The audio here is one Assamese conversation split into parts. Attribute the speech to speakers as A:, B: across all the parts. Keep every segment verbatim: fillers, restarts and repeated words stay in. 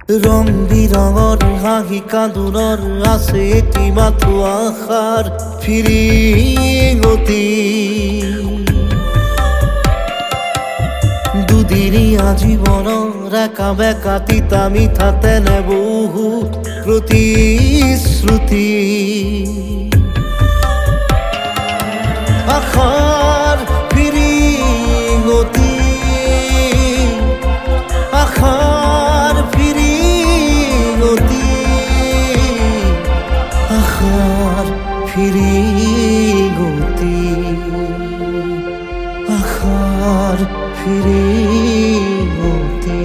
A: ৰং বিৰঙৰ হাঁহি কান্দোনৰ আছে এটি মাথো আশাৰ ফিৰিঙতি দুদিনীয়া জীৱনৰ একা বেকা তিতা মিঠা তেনে বহু প্ৰতিশ্ৰুতি আশাৰ ফিৰিঙতি আশাৰ ফিৰিঙতি আশাৰ ফিৰিঙতি আশাৰ ফিৰিঙতি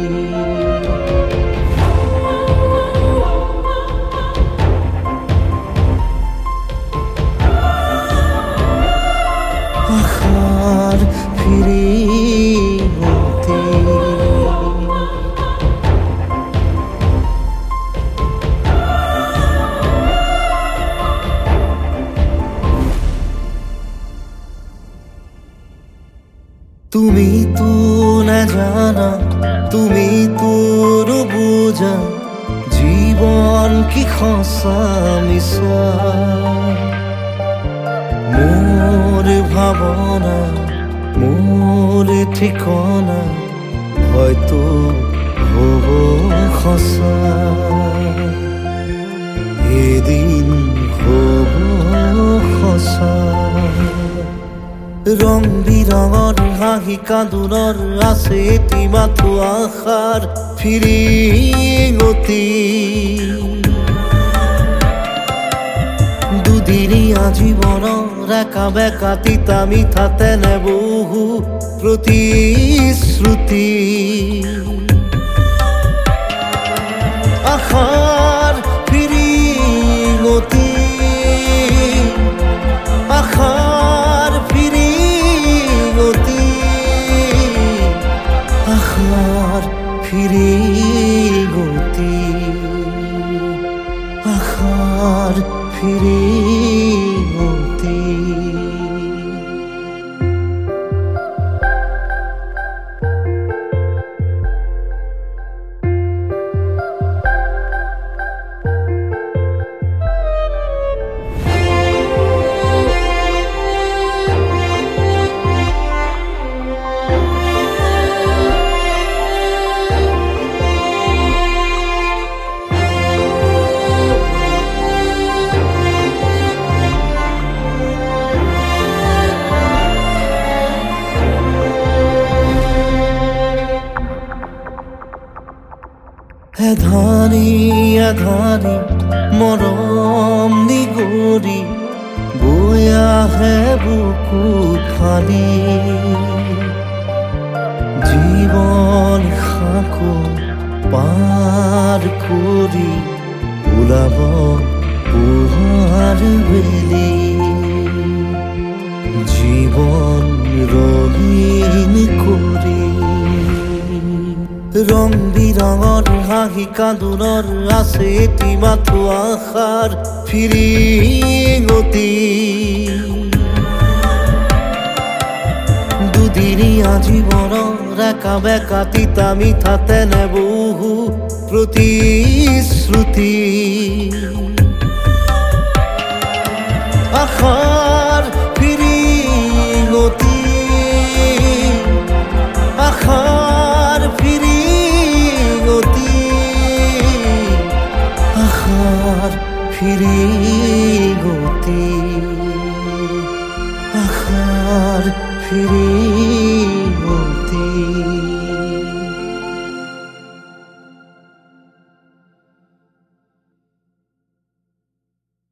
A: আশাৰ ফিৰিঙতি তুমি তো না জানা তুমি তো নুবুজা জীবন কি সঁচা মিছা মোর ভাবনা মোর ঠিকনা হয়তো হব সঁচা এদিন হব সঁচা ৰং বিৰঙৰ হাঁহি কান্দোনৰ আছে এটি মাথো আশাৰ ফিৰিঙতি দুদিনীয়া জীৱনৰ একা বেকা তিতা মিঠা তেনে বহু প্ৰতিশ্ৰুতি আশাৰ ফিৰিঙতি আশাৰ ফিৰিঙতি আশাৰ ফিৰিঙতি আশাৰ ফিৰিঙতি এধানি এধানি মৰম নিগৰি বৈ আহে বুকু ফালি জীৱন সাঁকো পাৰ কৰি ওলাব পোহাৰ বেলি জীৱন ৰঙীন কৰি ৰং বিৰঙৰ হাঁহি কান্দোনৰ আছে এটি মাথো আশাৰ ফিৰিঙতি দুদিনীয়া জীৱনৰ একা বেকা তিতা মিঠা তেনে বহু প্ৰতিশ্ৰুতি